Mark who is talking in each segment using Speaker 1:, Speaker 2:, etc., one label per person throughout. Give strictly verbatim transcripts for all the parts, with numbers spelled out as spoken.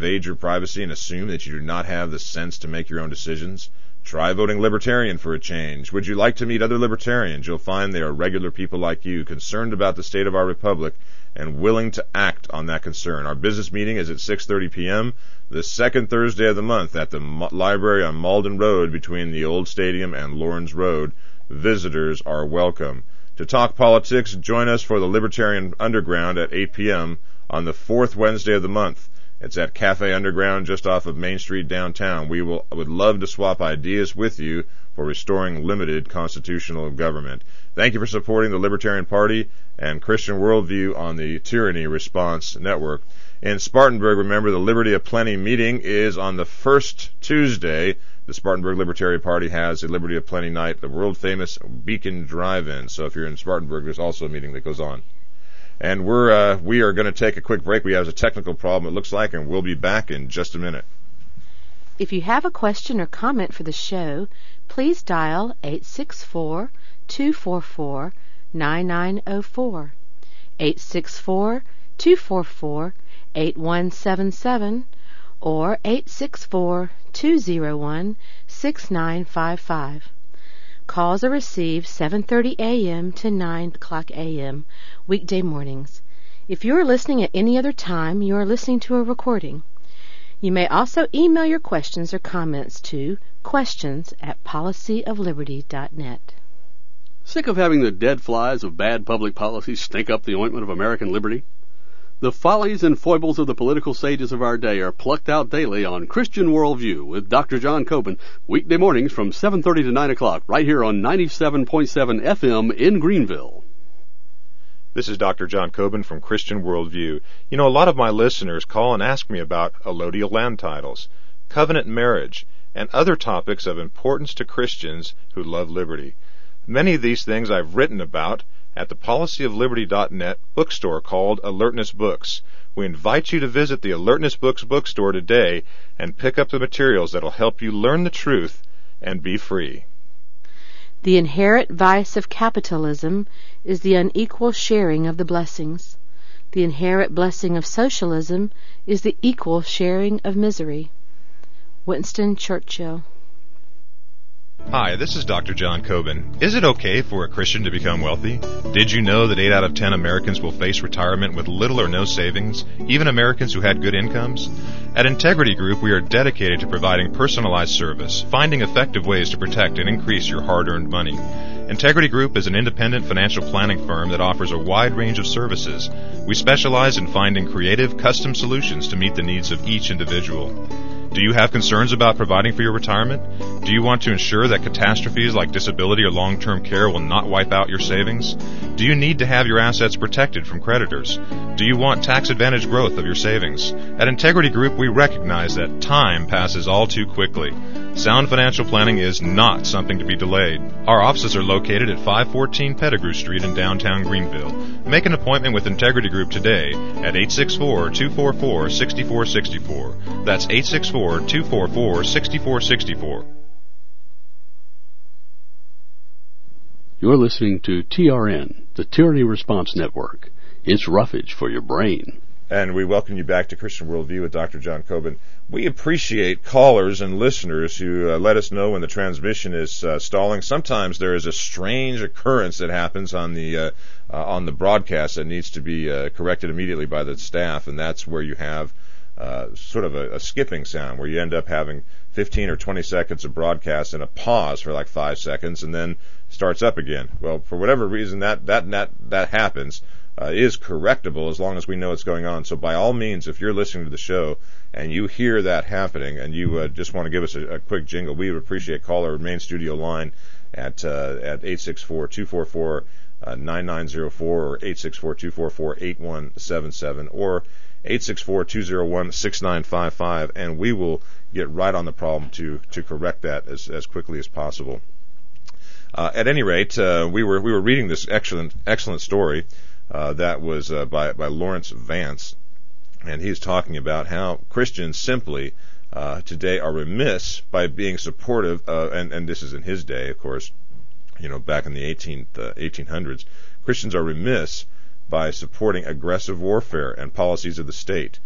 Speaker 1: invade your privacy and assume that you do not have the sense to make your own decisions? Try voting Libertarian for a change. Would you like to meet other Libertarians? You'll find they are regular people like you, concerned about the state of our republic and willing to act on that concern. Our business meeting is at six thirty p.m. the second Thursday of the month at the Mo- library on Malden Road between the Old Stadium and Lawrence Road. Visitors are welcome. To talk politics, join us for the Libertarian Underground at eight p.m. on the fourth Wednesday of the month. It's at Cafe Underground just off of Main Street downtown. We will would love to swap ideas with you for restoring limited constitutional government. Thank you for supporting the Libertarian Party and Christian Worldview on the Tyranny Response Network. In Spartanburg, remember, the Liberty of Plenty meeting is on the first Tuesday. The Spartanburg Libertarian Party has a Liberty of Plenty night, the world-famous Beacon Drive-In. So if you're in Spartanburg, there's also a meeting that goes on. And we're uh, we are going to take a quick break. We have a technical problem, it looks like, and we'll be back in just a minute.
Speaker 2: If you have a question or comment for the show, please dial eight six four, two four four, nine nine zero four, eight six four, two four four, eight one seven seven, or eight six four, two zero one, six nine five five. Calls are received seven thirty a.m. to nine o'clock a.m. weekday mornings. If you are listening at any other time, you are listening to a recording. You may also email your questions or comments to questions at policy of liberty dot net.
Speaker 3: Sick of having the dead flies of bad public policy stink up the ointment of American liberty? The follies and foibles of the political sages of our day are plucked out daily on Christian Worldview with Doctor John Coben, weekday mornings from seven thirty to nine o'clock, right here on ninety-seven point seven F M in Greenville.
Speaker 1: This is Doctor John Coben from Christian Worldview. You know, a lot of my listeners call and ask me about allodial land titles, covenant marriage, and other topics of importance to Christians who love liberty. Many of these things I've written about at the policy of liberty dot net bookstore called Alertness Books. We invite you to visit the Alertness Books bookstore today and pick up the materials that will help you learn the truth and be free.
Speaker 2: The inherent vice of capitalism is the unequal sharing of the blessings. The inherent blessing of socialism is the equal sharing of misery. Winston Churchill.
Speaker 1: Hi, this is Doctor John Coben. Is it okay for a Christian to become wealthy? Did you know that eight out of ten Americans will face retirement with little or no savings, even Americans who had good incomes? At Integrity Group, we are dedicated to providing personalized service, finding effective ways to protect and increase your hard-earned money. Integrity Group is an independent financial planning firm that offers a wide range of services. We specialize in finding creative, custom solutions to meet the needs of each individual. Do you have concerns about providing for your retirement? Do you want to ensure that catastrophes like disability or long-term care will not wipe out your savings? Do you need to have your assets protected from creditors? Do you want tax-advantaged growth of your savings? At Integrity Group, we recognize that time passes all too quickly. Sound financial planning is not something to be delayed. Our offices are located at five fourteen Pettigrew Street in downtown Greenville. Make an appointment with Integrity Group today at eight six four, two four four, six four six four. That's eight six four, two four four, six four six four.
Speaker 3: You're listening to T R N, the Tyranny Response Network. It's roughage for your brain.
Speaker 1: And we welcome you back to Christian Worldview with Doctor John Coben. We appreciate callers and listeners who uh, let us know when the transmission is uh, stalling. Sometimes there is a strange occurrence that happens on the uh, uh, on the broadcast that needs to be uh, corrected immediately by the staff, and that's where you have uh, sort of a, a skipping sound, where you end up having fifteen or twenty seconds of broadcast and a pause for like five seconds, and then starts up again. Well, for whatever reason, that that that that happens. Uh, is correctable as long as we know what's going on. So by all means, if you're listening to the show and you hear that happening and you uh, just want to give us a, a quick jingle, we would appreciate call our main studio line at uh, at eight six four, two four four, nine nine zero four or eight six four, two four four, eight one seven seven or eight six four, two zero one, six nine five five, and we will get right on the problem to to correct that as as quickly as possible. Uh, at any rate, uh, we were we were reading this excellent excellent story. Uh, that was uh, by by Lawrence Vance, and he's talking about how Christians simply uh, today are remiss by being supportive, uh, and, and this is in his day, of course, you know, back in the eighteenth, uh, eighteen hundreds, Christians are remiss by supporting aggressive warfare and policies of the state.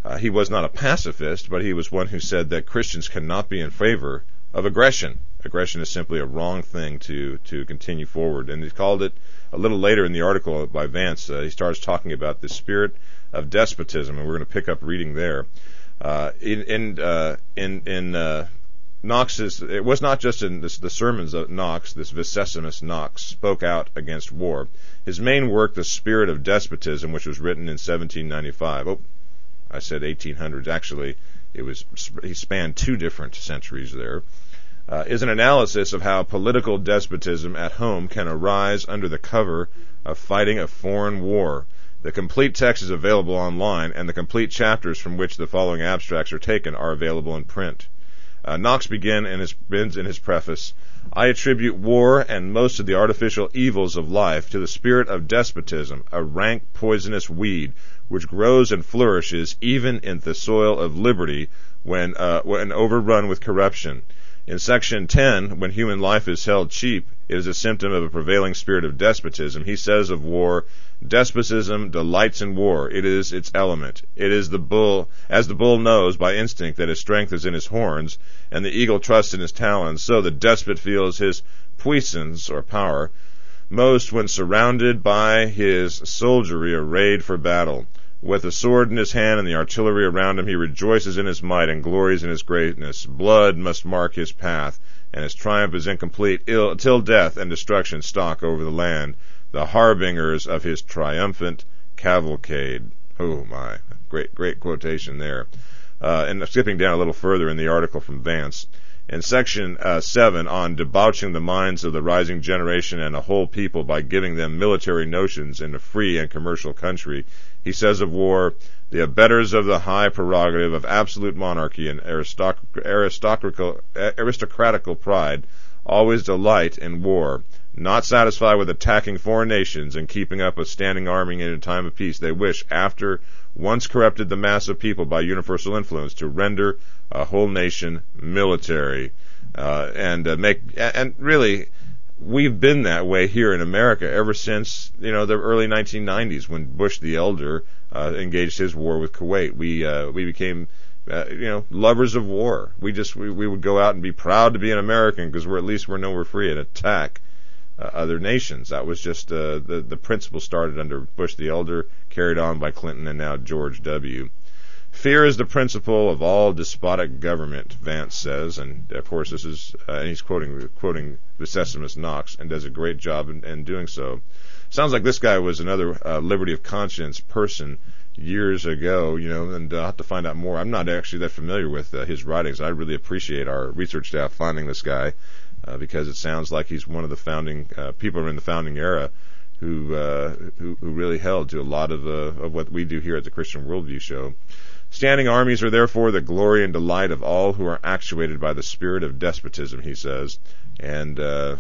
Speaker 1: Uh, he was not a pacifist, but he was one who said that Christians cannot be in favor of aggression. Aggression is simply a wrong thing to, to continue forward. And he called it, a little later in the article by Vance, uh, he starts talking about the spirit of despotism, and we're going to pick up reading there. Uh, in in uh, in, in uh, Knox's, it was not just in this, the sermons of Knox, this Vicessimus Knox spoke out against war. His main work, The Spirit of Despotism, which was written in seventeen ninety-five. Oh, I said eighteen hundreds. Actually, it was he spanned two different centuries there. Uh, is an analysis of how political despotism at home can arise under the cover of fighting a foreign war. The complete text is available online, and the complete chapters from which the following abstracts are taken are available in print. Uh, Knox begin in his, begins in his preface, I attribute war and most of the artificial evils of life to the spirit of despotism, a rank poisonous weed which grows and flourishes even in the soil of liberty when, uh, when overrun with corruption. In section ten, when human life is held cheap, it is a symptom of a prevailing spirit of despotism. He says of war, despotism delights in war. It is its element. It is the bull, as the bull knows by instinct that his strength is in his horns, and the eagle trusts in his talons, so the despot feels his puissance, or power, most when surrounded by his soldiery arrayed for battle. With the sword in his hand and the artillery around him, he rejoices in his might and glories in his greatness. Blood must mark his path, and his triumph is incomplete ill, till death and destruction stalk over the land, the harbingers of his triumphant cavalcade. Oh my, great, great quotation there. Uh, and skipping down a little further in the article from Vance, in section uh, seven on debauching the minds of the rising generation and a whole people by giving them military notions in a free and commercial country, he says of war, the abettors of the high prerogative of absolute monarchy and aristoc- aristocratical, aristocratical pride always delight in war. Not satisfied with attacking foreign nations and keeping up a standing army in a time of peace, they wish, after once corrupted the mass of people by universal influence, to render a whole nation military. Uh, and uh, make and really, we've been that way here in America ever since, you know, the early nineteen nineties when Bush the Elder uh, engaged his war with Kuwait. We uh, we became uh, you know lovers of war. We just we, we would go out and be proud to be an American because we're at least we know we're free and attack uh, other nations. That was just uh, the the principle started under Bush the Elder, carried on by Clinton and now George W. Fear is the principle of all despotic government, Vance says, and of course this is, uh, and he's quoting quoting Vicessimus Knox, and does a great job in, in doing so. Sounds like this guy was another uh, liberty of conscience person years ago, you know, and I'll have to find out more. I'm not actually that familiar with uh, his writings. I really appreciate our research staff finding this guy uh, because it sounds like he's one of the founding uh, people in the founding era who, uh, who who really held to a lot of uh, of what we do here at the Christian Worldview Show. Standing armies are therefore the glory and delight of all who are actuated by the spirit of despotism, he says. And uh,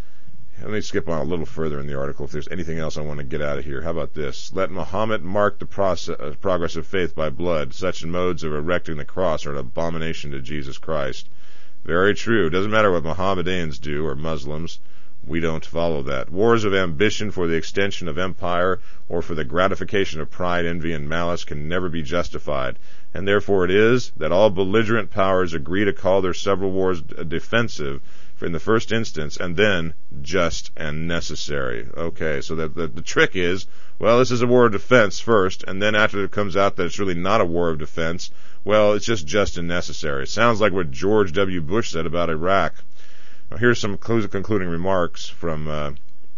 Speaker 1: let me skip on a little further in the article if there's anything else I want to get out of here. How about this? Let Muhammad mark the process, uh, progress of faith by blood. Such modes of erecting the cross are an abomination to Jesus Christ. Very true. It doesn't matter what Mohammedans do or Muslims. We don't follow that. Wars of ambition for the extension of empire or for the gratification of pride, envy, and malice can never be justified, and therefore it is that all belligerent powers agree to call their several wars defensive in the first instance, and then just and necessary. Okay, so the, the, the trick is, well, this is a war of defense first, and then after it comes out that it's really not a war of defense, well, it's just just and necessary. It sounds like what George W. Bush said about Iraq. Now, here's some concluding remarks from uh,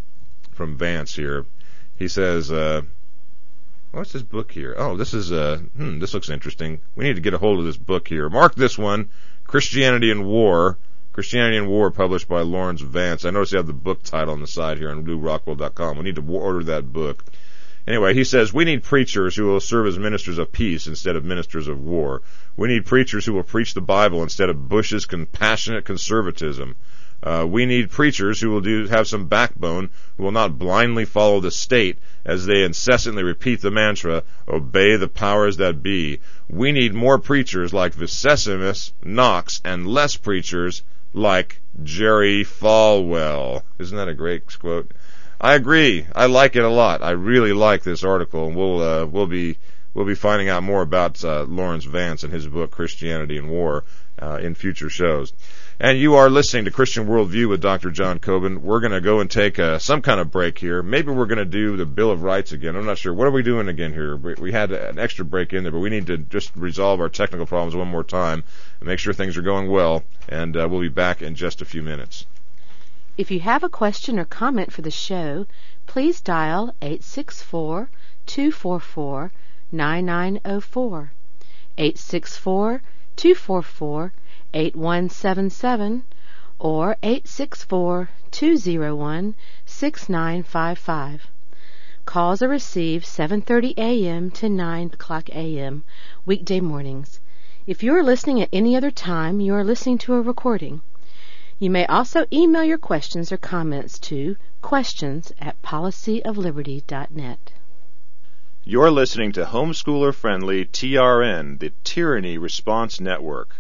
Speaker 1: from Vance here. He says, uh, what's this book here? Oh, this is uh, hmm, this looks interesting. We need to get a hold of this book here. Mark this one, Christianity and War. Christianity and War, published by Lawrence Vance. I notice you have the book title on the side here on Lou Rockwell dot com. We need to order that book. Anyway, he says, we need preachers who will serve as ministers of peace instead of ministers of war. We need preachers who will preach the Bible instead of Bush's compassionate conservatism. Uh, we need preachers who will do have some backbone, who will not blindly follow the state as they incessantly repeat the mantra, obey the powers that be. We need more preachers like Vicessimus Knox and less preachers like Jerry Falwell. Isn't that a great quote? I agree. I like it a lot. I really like this article, and we'll uh, we'll be we'll be finding out more about uh, Lawrence Vance and his book, Christianity and War, uh, in future shows. And you are listening to Christian Worldview with Doctor John Coben. We're going to go and take uh, some kind of break here. Maybe we're going to do the Bill of Rights again. I'm not sure. What are we doing again here? We, we had an extra break in there, but we need to just resolve our technical problems one more time and make sure things are going well. And uh, we'll be back in just a few minutes.
Speaker 2: If you have a question or comment for the show, please dial eight six four, two four four, nine nine zero four, eight six four, two four four, eight one seven seven, or eight six four, two zero one, six nine five five. Calls are received seven thirty a.m. to nine o'clock a.m. weekday mornings. If you are listening at any other time, you are listening to a recording. You may also email your questions or comments to questions at policy of liberty dot net.
Speaker 1: You're listening to homeschooler-friendly T R N, the Tyranny Response Network.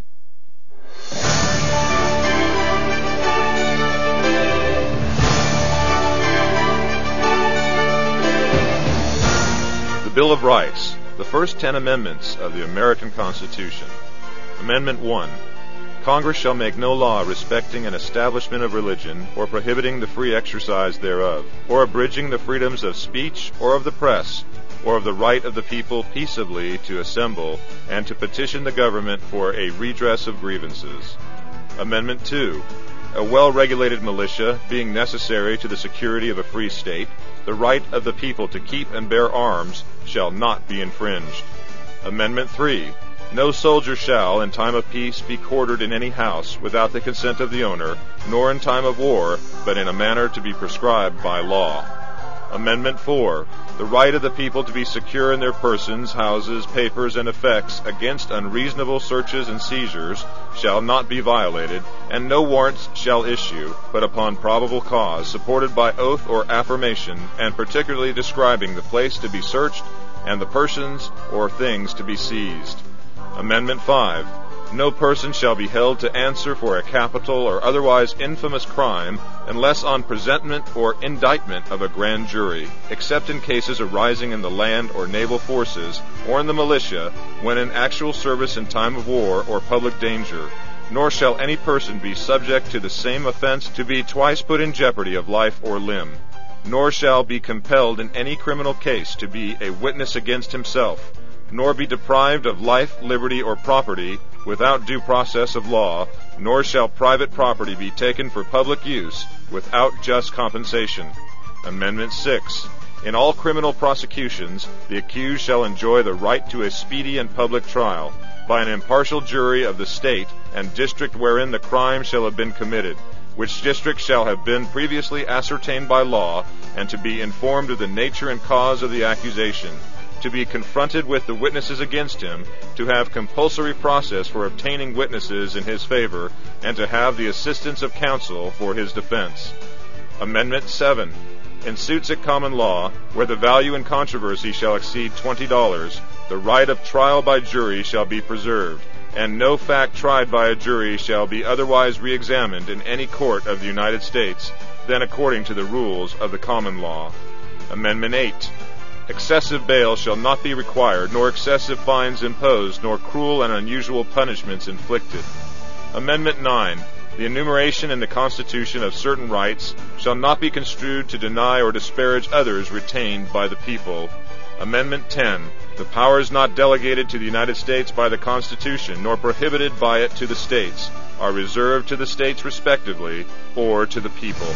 Speaker 1: The Bill of Rights, the first ten amendments of the American Constitution. Amendment one. Congress shall make no law respecting an establishment of religion, or prohibiting the free exercise thereof, or abridging the freedoms of speech or of the press, or of the right of the people peaceably to assemble and to petition the government for a redress of grievances. Amendment two. A well-regulated militia, being necessary to the security of a free state, the right of the people to keep and bear arms shall not be infringed. Amendment three. No soldier shall, in time of peace, be quartered in any house without the consent of the owner, nor in time of war, but in a manner to be prescribed by law. Amendment four. The right of the people to be secure in their persons, houses, papers, and effects against unreasonable searches and seizures shall not be violated, and no warrants shall issue, but upon probable cause, supported by oath or affirmation, and particularly describing the place to be searched and the persons or things to be seized. Amendment five. No person shall be held to answer for a capital or otherwise infamous crime unless on presentment or indictment of a grand jury, except in cases arising in the land or naval forces or in the militia when in actual service in time of war or public danger. Nor shall any person be subject to the same offense to be twice put in jeopardy of life or limb. Nor shall be compelled in any criminal case to be a witness against himself, nor be deprived of life, liberty, or property without due process of law, nor shall private property be taken for public use without just compensation. Amendment six. In all criminal prosecutions, the accused shall enjoy the right to a speedy and public trial by an impartial jury of the state and district wherein the crime shall have been committed, which district shall have been previously ascertained by law, and to be informed of the nature and cause of the accusation, to be confronted with the witnesses against him, to have compulsory process for obtaining witnesses in his favor, and to have the assistance of counsel for his defense. Amendment seven. In suits at common law, where the value in controversy shall exceed twenty dollars, the right of trial by jury shall be preserved, and no fact tried by a jury shall be otherwise re-examined in any court of the United States than according to the rules of the common law. Amendment eight. Excessive bail shall not be required, nor excessive fines imposed, nor cruel and unusual punishments inflicted. Amendment nine. The enumeration in the Constitution of certain rights shall not be construed to deny or disparage others retained by the people. Amendment ten. The powers not delegated to the United States by the Constitution, nor prohibited by it to the states, are reserved to the states respectively, or to the people.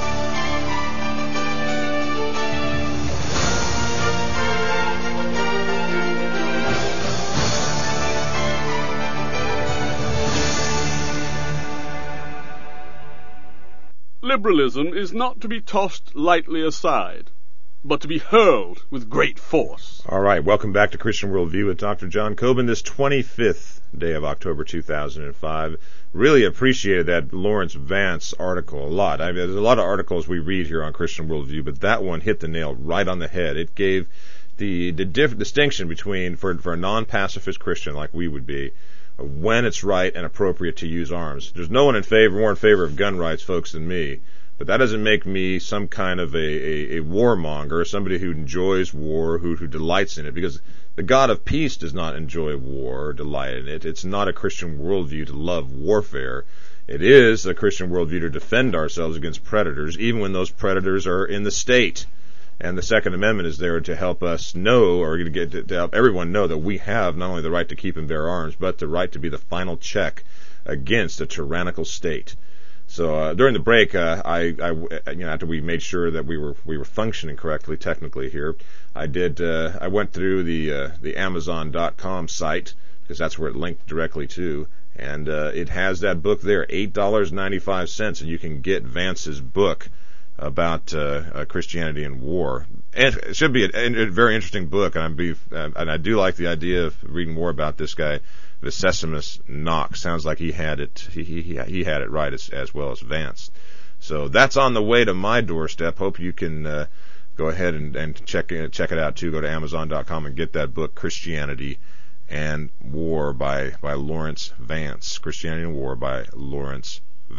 Speaker 3: Liberalism is not to be tossed lightly aside, but to be hurled with great force.
Speaker 1: All right, welcome back to Christian Worldview with Doctor John Coben, this twenty-fifth day of October two thousand five. Really appreciated that Lawrence Vance article a lot. I mean, there's a lot of articles we read here on Christian Worldview, but that one hit the nail right on the head. It gave the, the diff- distinction between, for, for a non-pacifist Christian like we would be, when it's right and appropriate to use arms. There's no one in favor, more in favor of gun rights, folks, than me. But that doesn't make me some kind of a, a, a warmonger, somebody who enjoys war, who, who delights in it, because the God of peace does not enjoy war or delight in it. It's not a Christian worldview to love warfare. It is a Christian worldview to defend ourselves against predators, even when those predators are in the state. And the Second Amendment is there to help us know, or to, get, to help everyone know, that we have not only the right to keep and bear arms, but the right to be the final check against a tyrannical state. So uh, during the break, uh, I, I, you know, after we made sure that we were we were functioning correctly technically here, I did. Uh, I went through the uh, the Amazon dot com site, because that's where it linked directly to, and uh, it has that book there, eight dollars and ninety-five cents, and you can get Vance's book about uh, uh, Christianity and war. And it should be a, a very interesting book, and I be uh, and I do like the idea of reading more about this guy, Vicessimus Knox. Sounds like he had it. He he he had it right as as well as Vance. So that's on the way to my doorstep. Hope you can uh, go ahead and, and check check it out too. Go to Amazon dot com and get that book, Christianity and War by by Lawrence Vance. Christianity and War by Lawrence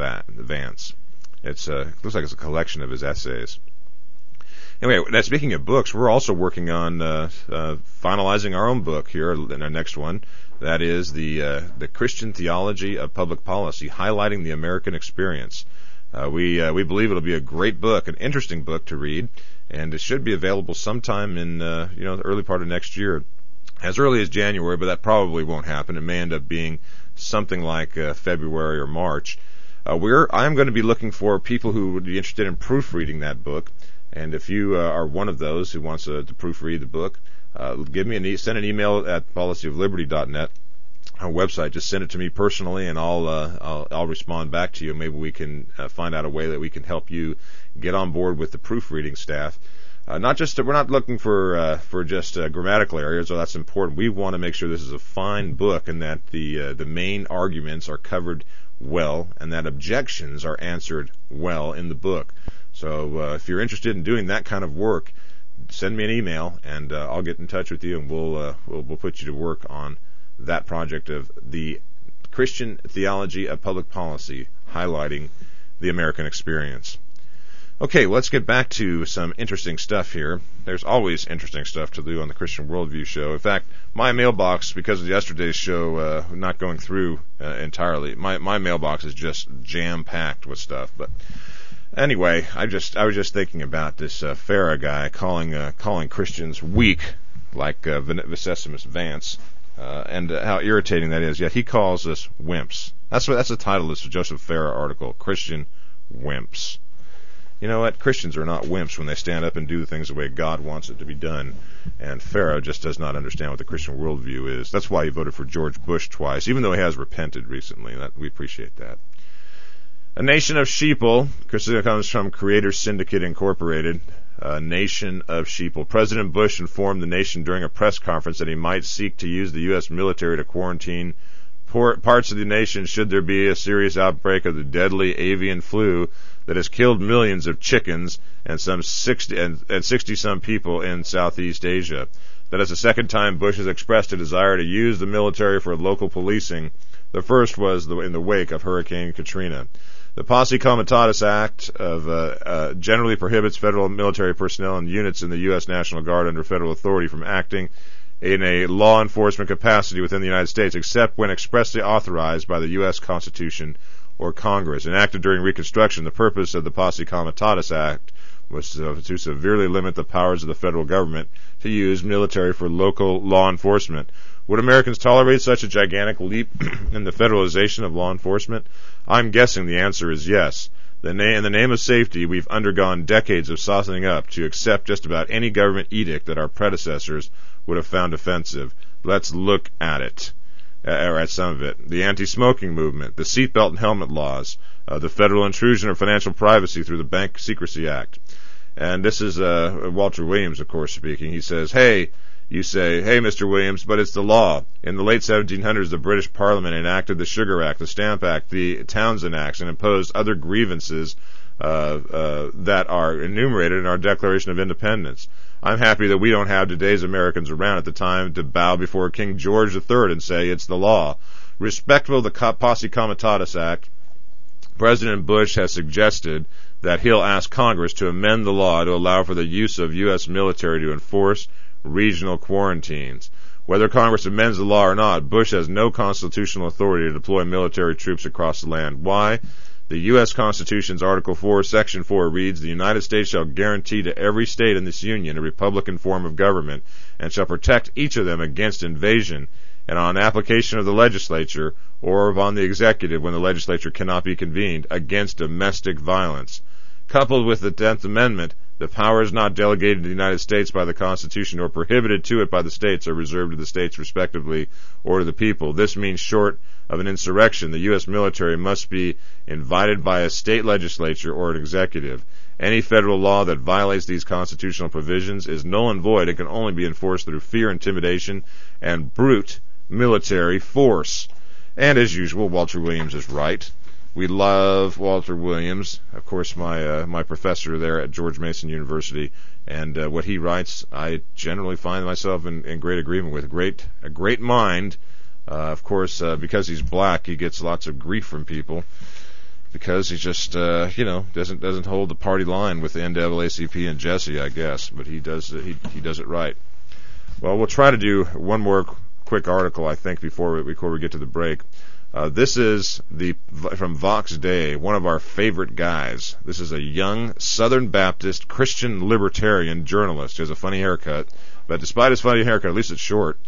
Speaker 1: Vance. It's uh, looks like it's a collection of his essays. Anyway, now, speaking of books, we're also working on uh, uh, finalizing our own book here in our next one. That is the uh, the Christian Theology of Public Policy, highlighting the American experience. Uh, we uh, we believe it'll be a great book, an interesting book to read, and it should be available sometime in uh, you know the early part of next year, as early as January. But that probably won't happen. It may end up being something like uh, February or March. Uh, we're I'm going to be looking for people who would be interested in proofreading that book. And if you uh, are one of those who wants uh, to proofread the book, uh, give me an e- send an email at policy of liberty dot net, our website. Just send it to me personally, and I'll uh, I'll, I'll respond back to you. Maybe we can uh, find out a way that we can help you get on board with the proofreading staff. Uh, not just we're not looking for uh, for just uh, grammatical errors, so that's important. We want to make sure this is a fine book, and that the uh, the main arguments are covered well, and that objections are answered well in the book. So uh, if you're interested in doing that kind of work, send me an email, and uh, I'll get in touch with you, and we'll, uh, we'll we'll put you to work on that project of the Christian Theology of Public Policy, highlighting the American experience. Okay, let's get back to some interesting stuff here. There's always interesting stuff to do on the Christian Worldview show. In fact, my mailbox, because of yesterday's show uh, not going through uh, entirely, my my mailbox is just jam-packed with stuff, but... Anyway, I just I was just thinking about this uh, Farah guy calling uh, calling Christians weak, like uh, Vicessimus Vance, uh, and uh, how irritating that is. Yet he calls us wimps. That's what that's the title of this Joseph Farah article: Christian wimps. You know what? Christians are not wimps when they stand up and do things the way God wants it to be done. And Farah just does not understand what the Christian worldview is. That's why he voted for George Bush twice, even though he has repented recently. That, we appreciate that. A nation of sheeple. This comes from Creator Syndicate Incorporated. A nation of sheeple. President Bush informed the nation during a press conference that he might seek to use the U S military to quarantine parts of the nation should there be a serious outbreak of the deadly avian flu that has killed millions of chickens and some sixty and, and sixty-some people in Southeast Asia. That is the second time Bush has expressed a desire to use the military for local policing. The first was the, in the wake of Hurricane Katrina. The Posse Comitatus Act of uh, uh, generally prohibits federal military personnel and units in the U S National Guard under federal authority from acting in a law enforcement capacity within the United States, except when expressly authorized by the U S Constitution or Congress. Enacted during Reconstruction, the purpose of the Posse Comitatus Act was to, to severely limit the powers of the federal government to use military for local law enforcement. Would Americans tolerate such a gigantic leap in the federalization of law enforcement? I'm guessing the answer is yes. The na- in the name of safety, we've undergone decades of softening up to accept just about any government edict that our predecessors would have found offensive. Let's look at it, uh, or at some of it. The anti-smoking movement, the seatbelt and helmet laws, uh, the federal intrusion of financial privacy through the Bank Secrecy Act. And this is uh, Walter Williams, of course, speaking. He says, hey, you say, hey, Mister Williams, but it's the law. In the late seventeen hundreds, the British Parliament enacted the Sugar Act, the Stamp Act, the Townsend Acts, and imposed other grievances uh, uh, that are enumerated in our Declaration of Independence. I'm happy that we don't have today's Americans around at the time to bow before King George the Third and say it's the law. Respectful of the Posse Comitatus Act, President Bush has suggested that he'll ask Congress to amend the law to allow for the use of U S military to enforce regional quarantines. Whether Congress amends the law or not, Bush has no constitutional authority to deploy military troops across the land. Why? The U S Constitution's Article four, Section four reads, "The United States shall guarantee to every state in this union a republican form of government, and shall protect each of them against invasion, and on application of the legislature, or upon the executive when the legislature cannot be convened, against domestic violence." Coupled with the tenth Amendment, the powers not delegated to the United States by the Constitution or prohibited to it by the states are reserved to the states respectively or to the people. This means, short of an insurrection, the U S military must be invited by a state legislature or an executive. Any federal law that violates these constitutional provisions is null and void and can only be enforced through fear, intimidation, and brute military force. And as usual, Walter Williams is right. We love Walter Williams, of course, my uh, my professor there at George Mason University, and uh, what he writes, I generally find myself in, in great agreement with. Great, a great mind. Uh, of course, uh, because he's black, he gets lots of grief from people because he just, uh, you know, doesn't doesn't hold the party line with the N double A C P and Jesse, I guess. But he does uh, he he does it right. Well, we'll try to do one more qu- quick article, I think, before we, before we get to the break. Uh, this is the from Vox Day, one of our favorite guys. This is a young Southern Baptist Christian libertarian journalist. He has a funny haircut, but despite his funny haircut, at least it's short.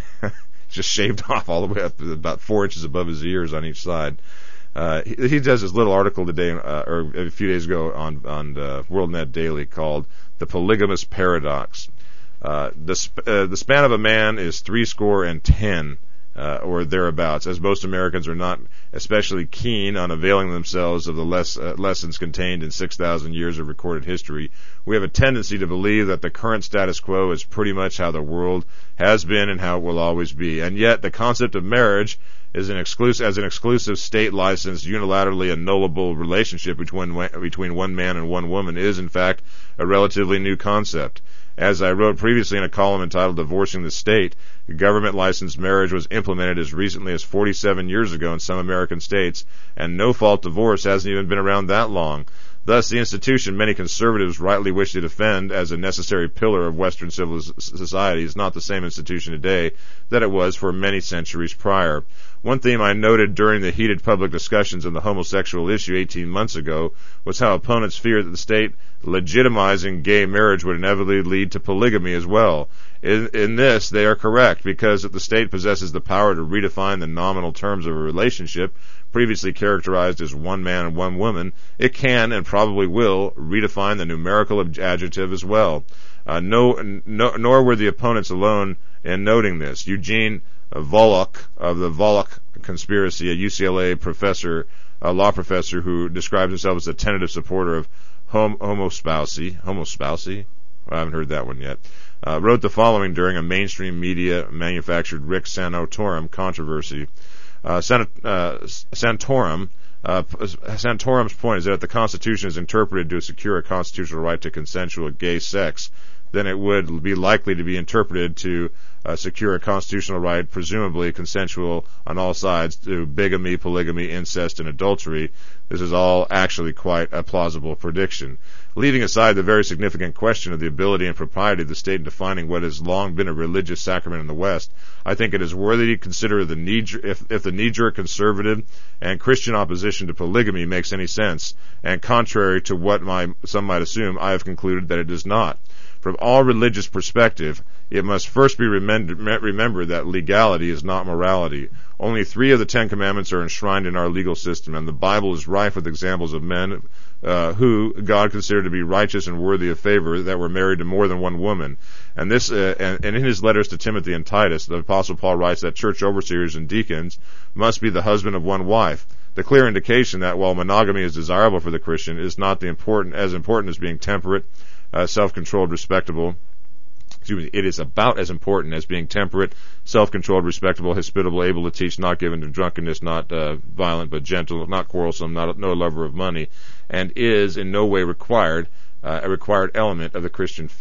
Speaker 1: Just shaved off all the way up about four inches above his ears on each side. Uh, he, he does this little article today, uh, or a few days ago, on on uh, WorldNet Daily called "The Polygamous Paradox." Uh, the sp- uh, the span of a man is three score and ten. Uh, or thereabouts, as most Americans are not especially keen on availing themselves of the less, uh, lessons contained in six thousand years of recorded history. We have a tendency to believe that the current status quo is pretty much how the world has been and how it will always be. And yet the concept of marriage is an exclusive, as an exclusive state-licensed, unilaterally annullable relationship between, between one man and one woman is, in fact, a relatively new concept. As I wrote previously in a column entitled "Divorcing the State," government-licensed marriage was implemented as recently as forty-seven years ago in some American states, and no-fault divorce hasn't even been around that long. Thus, the institution many conservatives rightly wish to defend as a necessary pillar of Western civil society is not the same institution today that it was for many centuries prior. One theme I noted during the heated public discussions on the homosexual issue eighteen months ago was how opponents feared that the state legitimizing gay marriage would inevitably lead to polygamy as well. In, in this, they are correct, because if the state possesses the power to redefine the nominal terms of a relationship, previously characterized as one man and one woman, it can and probably will redefine the numerical adjective as well. Uh, no, no, nor were the opponents alone in noting this. Eugene Volokh of the Volokh Conspiracy, a U C L A professor, a law professor who describes himself as a tentative supporter of hom- homospousy, homospousy, I haven't heard that one yet, uh, wrote the following during a mainstream media manufactured Rick Santorum controversy. Uh, Sant- uh, Santorum, uh, Santorum's point is that if the Constitution is interpreted to secure a constitutional right to consensual gay sex, then it would be likely to be interpreted to uh, secure a constitutional right, presumably consensual on all sides, to bigamy, polygamy, incest, and adultery. This is all actually quite a plausible prediction. Leaving aside the very significant question of the ability and propriety of the state in defining what has long been a religious sacrament in the West, I think it is worthy to consider the knee, if, if the knee-jerk conservative and Christian opposition to polygamy makes any sense, and contrary to what my, some might assume, I have concluded that it does not. From all religious perspective, it must first be remembered that legality is not morality. Only three of the Ten Commandments are enshrined in our legal system, and the Bible is rife with examples of men uh, who God considered to be righteous and worthy of favor that were married to more than one woman. And this, uh, and, and in his letters to Timothy and Titus, the Apostle Paul writes that church overseers and deacons must be the husband of one wife. The clear indication that while monogamy is desirable for the Christian, it is not the important as important as being temperate, uh, self-controlled, respectable. Excuse me, it is about as important as being temperate, self-controlled, respectable, hospitable, able to teach, not given to drunkenness, not uh, violent but gentle, not quarrelsome, not no lover of money, and is in no way required uh, a required element of the Christian faith.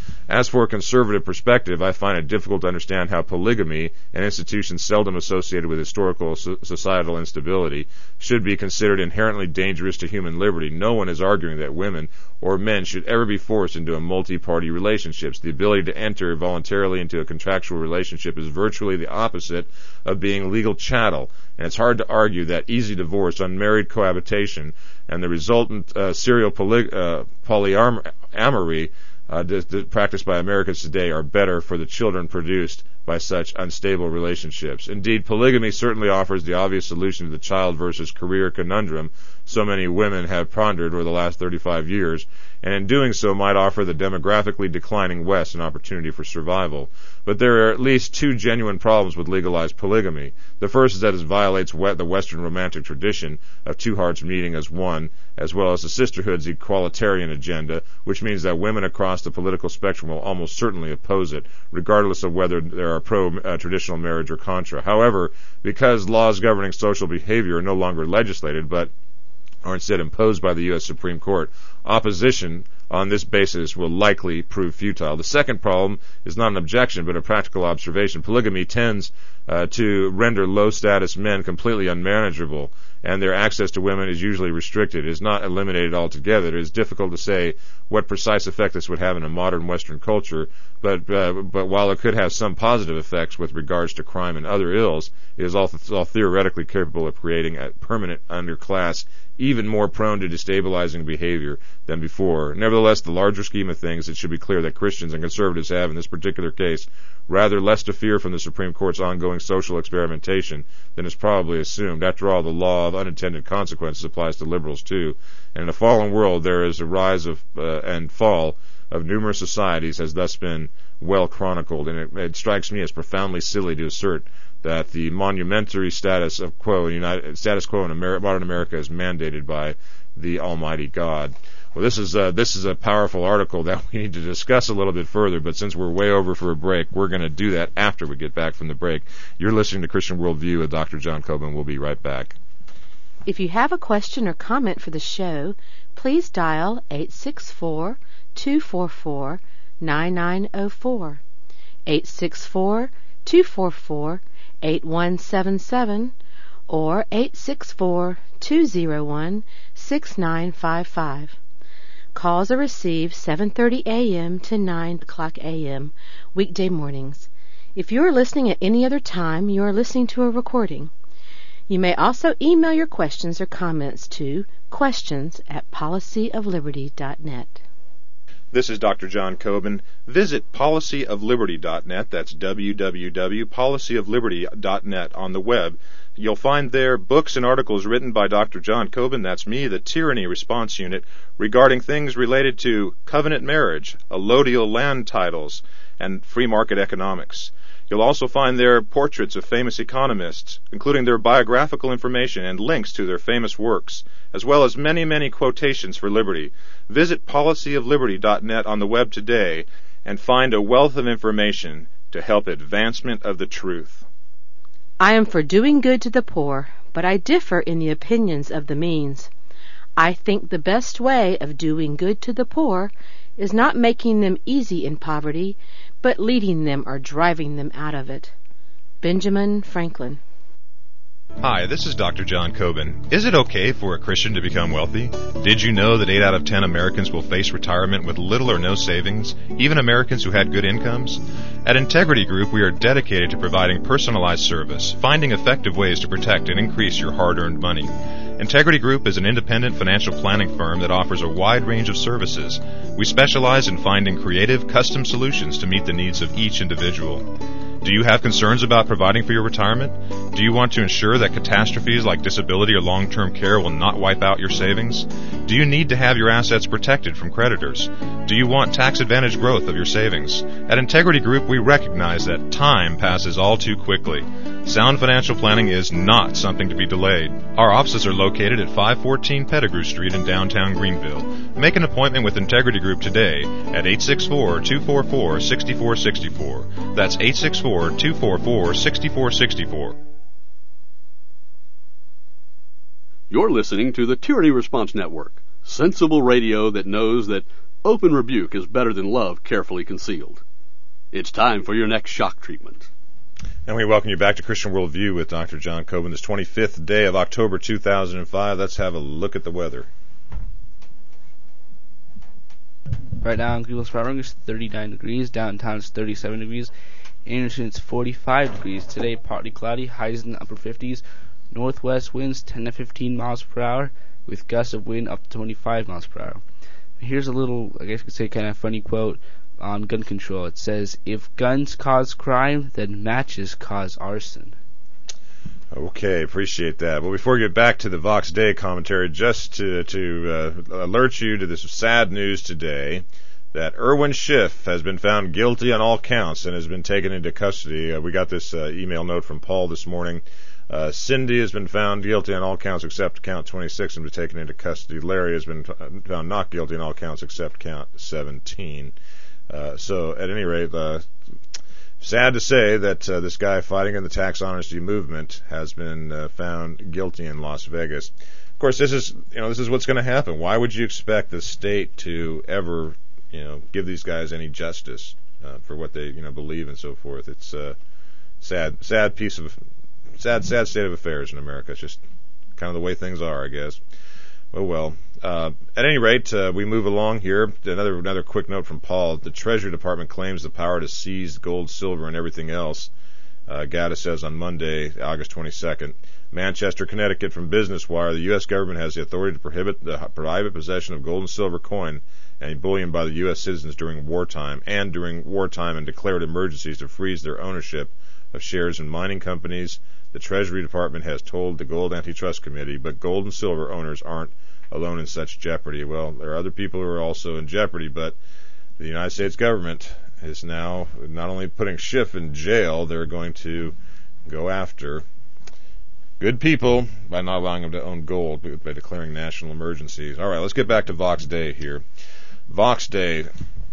Speaker 1: As for a conservative perspective, I find it difficult to understand how polygamy, an institution seldom associated with historical so- societal instability, should be considered inherently dangerous to human liberty. No one is arguing that women or men should ever be forced into a multi-party relationships. The ability to enter voluntarily into a contractual relationship is virtually the opposite of being legal chattel, and it's hard to argue that easy divorce, unmarried cohabitation, and the resultant uh, serial poly- uh, polyamory uh, d- d- practiced by Americans today are better for the children produced by such unstable relationships. Indeed, polygamy certainly offers the obvious solution to the child versus career conundrum so many women have pondered over the last thirty-five years, and in doing so might offer the demographically declining West an opportunity for survival. But there are at least two genuine problems with legalized polygamy. The first is that it violates the Western romantic tradition of two hearts meeting as one, as well as the sisterhood's equalitarian agenda, which means that women across the political spectrum will almost certainly oppose it, regardless of whether they are pro-traditional uh, marriage or contra. However, because laws governing social behavior are no longer legislated, but are instead imposed by the U S Supreme Court, opposition on this basis will likely prove futile. The second problem is not an objection, but a practical observation. Polygamy tends uh, to render low-status men completely unmanageable, and their access to women is usually restricted. It is not eliminated altogether. It is difficult to say what precise effect this would have in a modern Western culture, but uh, but while it could have some positive effects with regards to crime and other ills, it is all, all theoretically capable of creating a permanent underclass even more prone to destabilizing behavior than before. Nevertheless, the larger scheme of things, it should be clear that Christians and conservatives have, in this particular case, rather less to fear from the Supreme Court's ongoing social experimentation than is probably assumed. After all, the law of unintended consequences applies to liberals too. And in a fallen world, there is a rise of uh, and fall of numerous societies has thus been well chronicled, and it, it strikes me as profoundly silly to assert that the monumentary status of quo in United, status quo in Amer- modern America is mandated by the Almighty God. Well, this is uh, this is a powerful article that we need to discuss a little bit further, but since we're way over for a break, we're going to do that after we get back from the break. You're listening to Christian Worldview with Doctor John Coben. We'll be right back.
Speaker 2: If you have a question or comment for the show, please dial eight six four, two four four, nine nine zero four, eight six four, two four four, eight one seven seven, or eight six four, two zero one, six nine five five. Calls are received seven thirty a.m. to nine o'clock a.m. weekday mornings. If you are listening at any other time, you are listening to a recording. You may also email your questions or comments to questions at policy of liberty dot net.
Speaker 1: This is Doctor John Coben. Visit policy of liberty dot net. That's w w w dot policy of liberty dot net on the web. You'll find there books and articles written by Doctor John Coben, that's me, the Tyranny Response Unit, regarding things related to covenant marriage, allodial land titles, and free market economics. You'll also find there portraits of famous economists, including their biographical information and links to their famous works, as well as many, many quotations for liberty. Visit policy of liberty dot net on the web today and find a wealth of information to help advancement of the truth.
Speaker 2: I am for doing good to the poor, but I differ in the opinions of the means. I think the best way of doing good to the poor is not making them easy in poverty, but leading them or driving them out of it. Benjamin Franklin.
Speaker 1: Hi, this is Doctor John Coben. Is it okay for a Christian to become wealthy? Did you know that eight out of ten Americans will face retirement with little or no savings, even Americans who had good incomes? At Integrity Group, we are dedicated to providing personalized service, finding effective ways to protect and increase your hard-earned money. Integrity Group is an independent financial planning firm that offers a wide range of services. We specialize in finding creative, custom solutions to meet the needs of each individual. Do you have concerns about providing for your retirement? Do you want to ensure that catastrophes like disability or long-term care will not wipe out your savings? Do you need to have your assets protected from creditors? Do you want tax-advantaged growth of your savings? At Integrity Group, we recognize that time passes all too quickly. Sound financial planning is not something to be delayed. Our offices are located at five fourteen Pettigrew Street in downtown Greenville. Make an appointment with Integrity Group today at eight six four, two four four, six four six four. That's eight six four, two four four, six four six four.
Speaker 3: You're listening to the Tyranny Response Network, sensible radio that knows that open rebuke is better than love carefully concealed. It's time for your next shock treatment.
Speaker 1: And we welcome you back to Christian Worldview with Doctor John Coben. This twenty-fifth day of October two thousand five. Let's have a look at the weather.
Speaker 4: Right now in Greenville Sprouting it's thirty-nine degrees. Downtown it's thirty-seven degrees. Anderson it's forty-five degrees. Today partly cloudy. Highs in the upper fifties. Northwest winds ten to fifteen miles per hour with gusts of wind up to twenty-five miles per hour. Here's a little, I guess you could say, kind of funny quote on gun control. It says, "If guns cause crime, then matches cause arson."
Speaker 1: Okay, appreciate that. Well, before we get back to the Vox Day commentary, just to, to uh, alert you to this sad news today, that Irwin Schiff has been found guilty on all counts and has been taken into custody. Uh, we got this uh, email note from Paul this morning. Uh, Cindy has been found guilty on all counts except count twenty-six and been taken into custody. Larry has been found not guilty on all counts except count seventeen. Uh, so, at any rate, uh, sad to say that uh, this guy fighting in the tax honesty movement has been uh, found guilty in Las Vegas. Of course, this is you know this is what's going to happen. Why would you expect the state to ever you know give these guys any justice uh, for what they you know believe and so forth? It's a sad sad piece of sad sad state of affairs in America. It's just kind of the way things are, I guess. Oh well. Uh, at any rate, uh, we move along here. Another another quick note from Paul. The Treasury Department claims the power to seize gold, silver, and everything else. Uh, Gaddis says on Monday, August twenty-second. Manchester, Connecticut, from Business Wire, the U S government has the authority to prohibit the private possession of gold and silver coin and bullion by the U S citizens during wartime and during wartime and declared emergencies to freeze their ownership of shares in mining companies. The Treasury Department has told the Gold Antitrust Committee, but gold and silver owners aren't alone in such jeopardy. Well, there are other people who are also in jeopardy, but the United States government is now not only putting Schiff in jail, they're going to go after good people by not allowing them to own gold, by declaring national emergencies. All right, let's get back to Vox Day here. Vox Day.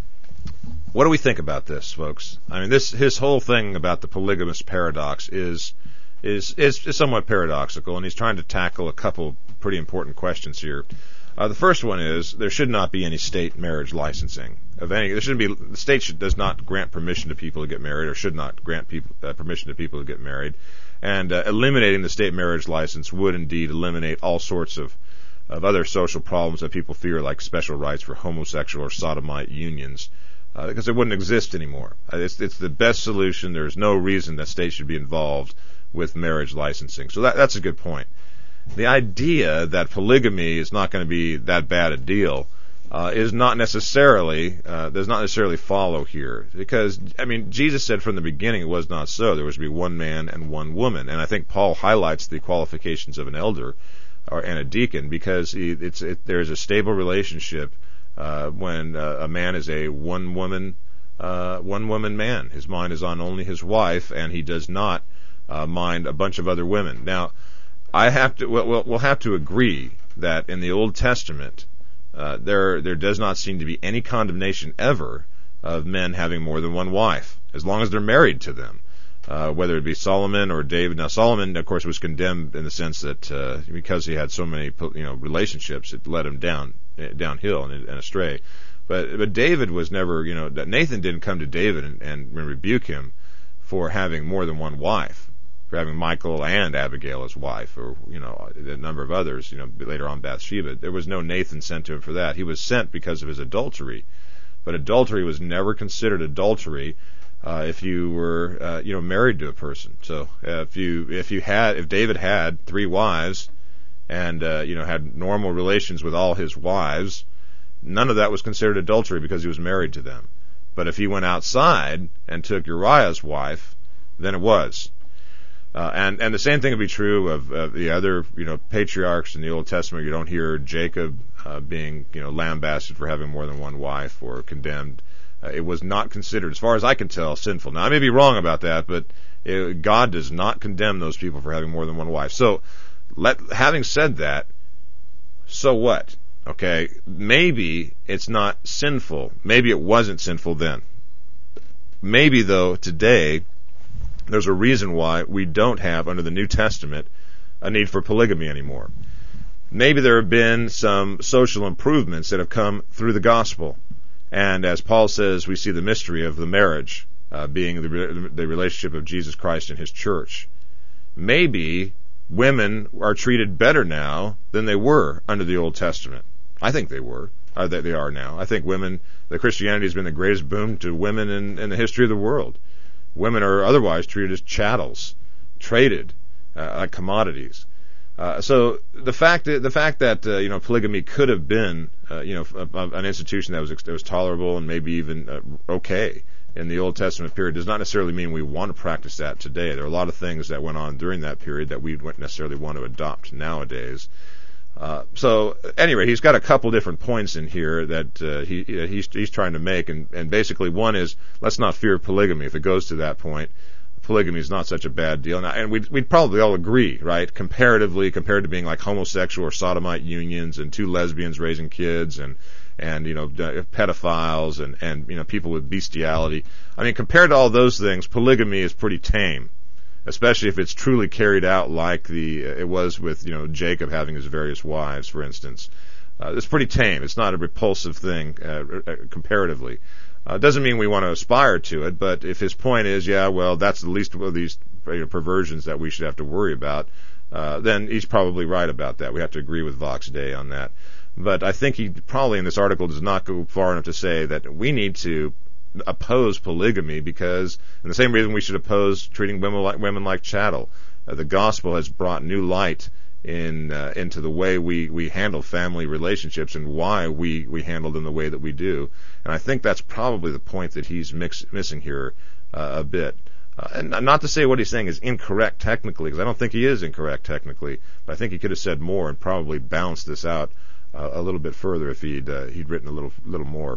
Speaker 1: What do we think about this, folks? I mean, this his whole thing about the polygamous paradox is is is, is somewhat paradoxical, and he's trying to tackle a couple pretty important questions here. Uh, the first one is there should not be any state marriage licensing of any. There shouldn't be. The state should, does not grant permission to people to get married, or should not grant people uh, permission to people to get married. And uh, eliminating the state marriage license would indeed eliminate all sorts of of other social problems that people fear, like special rights for homosexual or sodomite unions, uh, because it wouldn't exist anymore. Uh, it's it's the best solution. There's no reason that states should be involved with marriage licensing. So that that's a good point. The idea that polygamy is not going to be that bad a deal uh, is not necessarily uh, does not necessarily follow here, because I mean Jesus said from the beginning it was not so. There was to be one man and one woman, and I think Paul highlights the qualifications of an elder or and a deacon because he, it's it, there's a stable relationship uh, when uh, a man is a one woman uh, one woman man. His mind is on only his wife, and he does not uh, mind a bunch of other women. Now, I have to. We'll, we'll have to agree that in the Old Testament, uh, there there does not seem to be any condemnation ever of men having more than one wife, as long as they're married to them. Uh, whether it be Solomon or David. Now, Solomon, of course, was condemned in the sense that uh, because he had so many, you know, relationships, it led him down downhill and, and astray. But but David was never, you know, Nathan didn't come to David and, and rebuke him for having more than one wife, for having Michal and Abigail as wife, or you know, a number of others. You know, later on Bathsheba. There was no Nathan sent to him for that. He was sent because of his adultery, but adultery was never considered adultery. Uh, if you were, uh, you know, married to a person. So uh, if you, if you had, if David had three wives, and uh, you know had normal relations with all his wives, none of that was considered adultery because he was married to them. But if he went outside and took Uriah's wife, then it was. Uh, and and the same thing would be true of, of the other, you know, patriarchs in the Old Testament. You don't hear Jacob uh, being, you know, lambasted for having more than one wife or condemned. Uh, it was not considered, as far as I can tell, sinful. Now, I may be wrong about that, but it, God does not condemn those people for having more than one wife. So, let, having said that, so what? Okay, maybe it's not sinful. Maybe it wasn't sinful then. Maybe, though, today, there's a reason why we don't have, under the New Testament, a need for polygamy anymore. Maybe there have been some social improvements that have come through the gospel. And as Paul says, we see the mystery of the marriage uh, being the, the relationship of Jesus Christ and his church. Maybe women are treated better now than they were under the Old Testament. I think they were. Uh, that they are now. I think women, the Christianity has been the greatest boom to women in, in the history of the world. Women are otherwise treated as chattels, traded uh, like commodities. Uh, so the fact that, the fact that uh, you know polygamy could have been uh, you know a, a, an institution that was that was tolerable and maybe even uh, okay in the Old Testament period does not necessarily mean we want to practice that today. There are a lot of things that went on during that period that we wouldn't necessarily want to adopt nowadays. Uh, so anyway, he's got a couple different points in here that uh, he he's he's trying to make, and, and basically one is let's not fear polygamy. If it goes to that point, polygamy is not such a bad deal, and, and we'd we'd probably all agree, right? Comparatively, compared to being like homosexual or sodomite unions and two lesbians raising kids and and you know pedophiles and and you know people with bestiality. I mean, compared to all those things, polygamy is pretty tame. Especially if it's truly carried out like the uh, it was with you know Jacob having his various wives, for instance. Uh, it's pretty tame. It's not a repulsive thing uh, uh, comparatively. Uh, doesn't mean we want to aspire to it, but if his point is, yeah, well, that's the least of these you know, perversions that we should have to worry about, uh, then he's probably right about that. We have to agree with Vox Day on that. But I think he probably in this article does not go far enough to say that we need to oppose polygamy because, and the same reason we should oppose treating women like women like chattel. Uh, the gospel has brought new light in uh, into the way we, we handle family relationships and why we, we handle them the way that we do. And I think that's probably the point that he's mix, missing here uh, a bit. Uh, and not to say what he's saying is incorrect technically, because I don't think he is incorrect technically, but I think he could have said more and probably balanced this out uh, a little bit further if he'd uh, he'd written a little little more.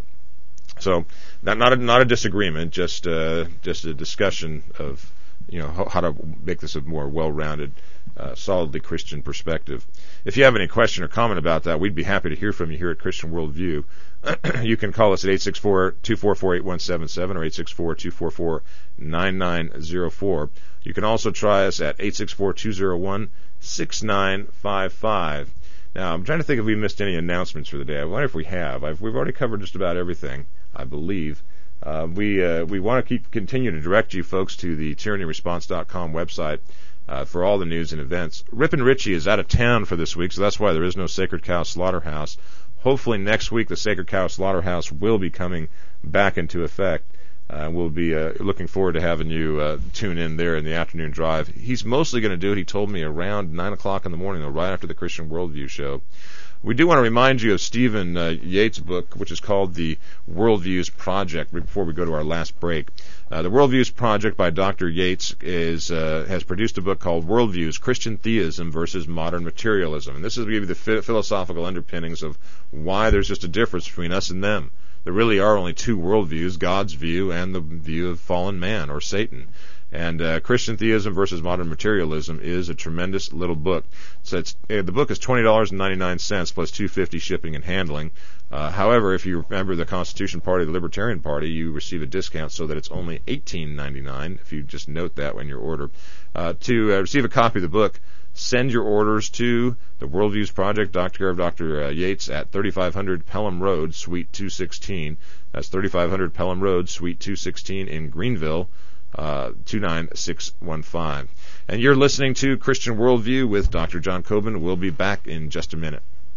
Speaker 1: So, not not a, not a disagreement, just uh, just a discussion of you know how, how to make this a more well-rounded, uh, solidly Christian perspective. If you have any question or comment about that, we'd be happy to hear from you here at Christian Worldview. You can call us at eight six four, two four four, eight one seven seven or eight six four, two four four, nine nine zero four. You can also try us at eight six four, two zero one, six nine five five. Now, I'm trying to think if we missed any announcements for the day. I wonder if we have. I've, we've already covered just about everything, I believe. Uh, we uh, we want to keep continue to direct you folks to the tyranny response dot com website uh, for all the news and events. Rip and Richie is out of town for this week, so that's why there is no Sacred Cow Slaughterhouse. Hopefully next week the Sacred Cow Slaughterhouse will be coming back into effect. Uh, we'll be uh, looking forward to having you uh, tune in there in the afternoon drive. He's mostly going to do it, he told me, around nine o'clock in the morning, though, right after the Christian Worldview show. We do want to remind you of Stephen uh, Yates' book, which is called The Worldviews Project, before we go to our last break. Uh, the Worldviews Project by Doctor Yates is uh, has produced a book called Worldviews, Christian Theism versus Modern Materialism. And this is going to give you the ph- philosophical underpinnings of why there's just a difference between us and them. There really are only two worldviews, God's view and the view of fallen man, or Satan. And uh, Christian Theism versus Modern Materialism is a tremendous little book. So it's, uh, the book is twenty dollars and ninety-nine cents plus two dollars and fifty cents shipping and handling. Uh, however, if you're a member of the Constitution Party, the Libertarian Party, you receive a discount so that it's only eighteen ninety-nine. If you just note that when you order. Uh, to uh, receive a copy of the book, send your orders to the Worldviews Project, Doctor Care of Doctor Uh, Yates, at thirty-five hundred Pelham Road, Suite two sixteen. That's thirty-five hundred Pelham Road, Suite two sixteen in Greenville, uh, two nine six one five. And you're listening to Christian Worldview with Doctor John Coben. We'll be back in just a minute.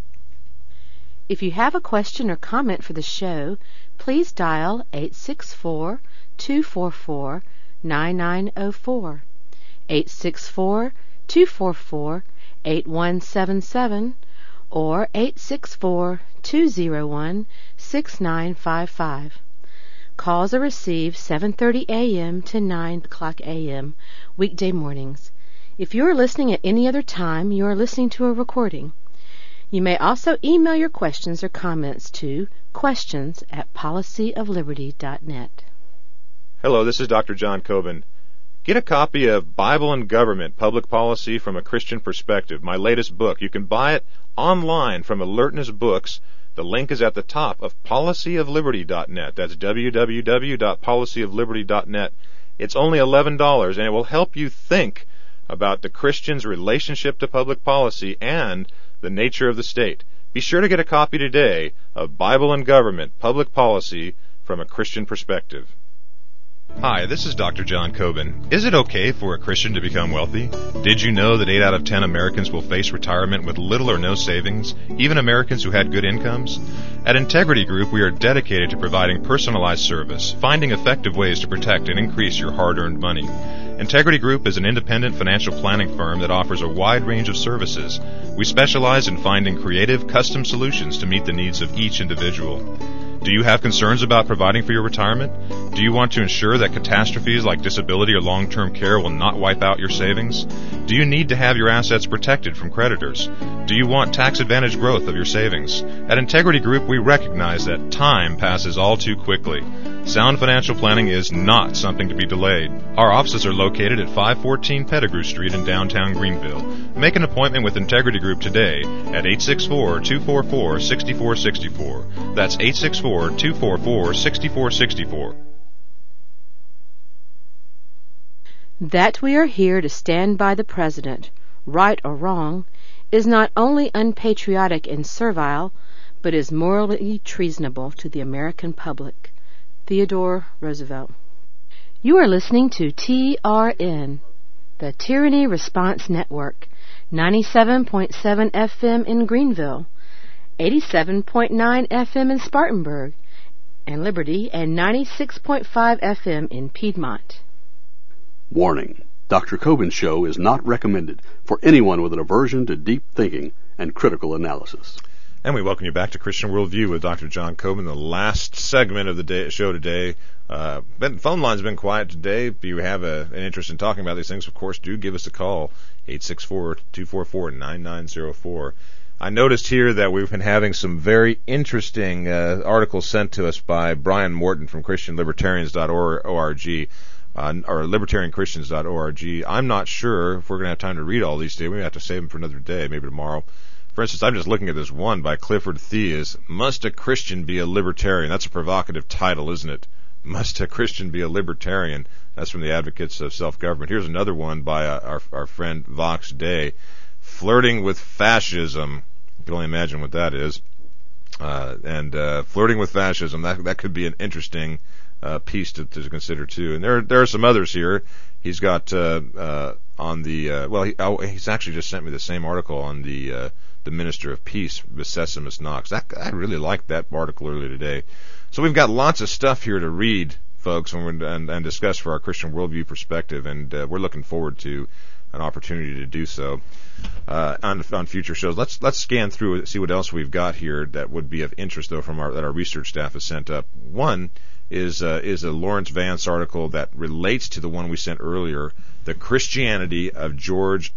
Speaker 2: If you have a question or comment for the show, please dial eight six four, two four four, nine nine zero four. eight six four, two four four, eight one seven seven or eight six four, two zero one, six nine five five. Calls are received seven thirty a.m. to nine o'clock a.m. weekday mornings. If you are listening at any other time, you are listening to a recording. You may also email your questions or comments to questions at policy of liberty dot net.
Speaker 1: Hello, this is Doctor John Coben. Get a copy of Bible and Government, Public Policy from a Christian Perspective, my latest book. You can buy it online from Alertness Books. The link is at the top of policy of liberty dot net. That's w w w dot policy of liberty dot net. It's only eleven dollars, and it will help you think about the Christian's relationship to public policy and the nature of the state. Be sure to get a copy today of Bible and Government, Public Policy from a Christian Perspective. Hi, this is Doctor John Coben. Is it okay for a Christian to become wealthy? Did you know that eight out of ten Americans will face retirement with little or no savings, even Americans who had good incomes? At Integrity Group, we are dedicated to providing personalized service, finding effective ways to protect and increase your hard-earned money. Integrity Group is an independent financial planning firm that offers a wide range of services. We specialize in finding creative, custom solutions to meet the needs of each individual. Do you have concerns about providing for your retirement? Do you want to ensure that catastrophes like disability or long-term care will not wipe out your savings? Do you need to have your assets protected from creditors? Do you want tax-advantaged growth of your savings? At Integrity Group, we recognize that time passes all too quickly. Sound financial planning is not something to be delayed. Our offices are located at five fourteen Pettigrew Street in downtown Greenville. Make an appointment with Integrity Group today at eight six four, two four four, six four six four. That's eight six four, two four four, six four six four.
Speaker 2: That we are here to stand by the President, right or wrong, is not only unpatriotic and servile, but is morally treasonable to the American public. Theodore Roosevelt. You are listening to T R N, the Tyranny Response Network, ninety-seven point seven F M in Greenville, eighty-seven point nine F M in Spartanburg and Liberty, and ninety-six point five F M in Piedmont.
Speaker 3: Warning. Doctor Coben's show is not recommended for anyone with an aversion to deep thinking and critical analysis.
Speaker 1: And we welcome you back to Christian Worldview with Doctor John Coben, the last segment of the day, show today. Uh, but phone line's been quiet today. If you have a, an interest in talking about these things, of course, do give us a call, eight six four, two four four, nine nine zero four. I noticed here that we've been having some very interesting uh, articles sent to us by Brian Morton from Christian Libertarians dot org. Uh, or Libertarian Christians dot org. I'm not sure if we're going to have time to read all these today. We may have to save them for another day, maybe tomorrow. For instance, I'm just looking at this one by Clifford Theis. Must a Christian be a libertarian? That's a provocative title, isn't it? Must a Christian be a libertarian? That's from the Advocates of Self-Government. Here's another one by uh, our, our friend Vox Day. Flirting with fascism. You can only imagine what that is. Uh, and uh, flirting with fascism, that that could be an interesting uh, piece to, to consider, too. And there, there are some others here. He's got uh, uh, on the, uh, well, he, oh, he's actually just sent me the same article on the uh, the Minister of Peace, Vicessimus Knox. That, I really liked that article earlier today. So we've got lots of stuff here to read, folks, and, and, and discuss for our Christian worldview perspective, and uh, we're looking forward to an opportunity to do so uh, on, on future shows. Let's let's scan through it, see what else we've got here that would be of interest, though, from our that our research staff has sent up. One is uh, is a Lawrence Vance article that relates to the one we sent earlier, The Christianity of George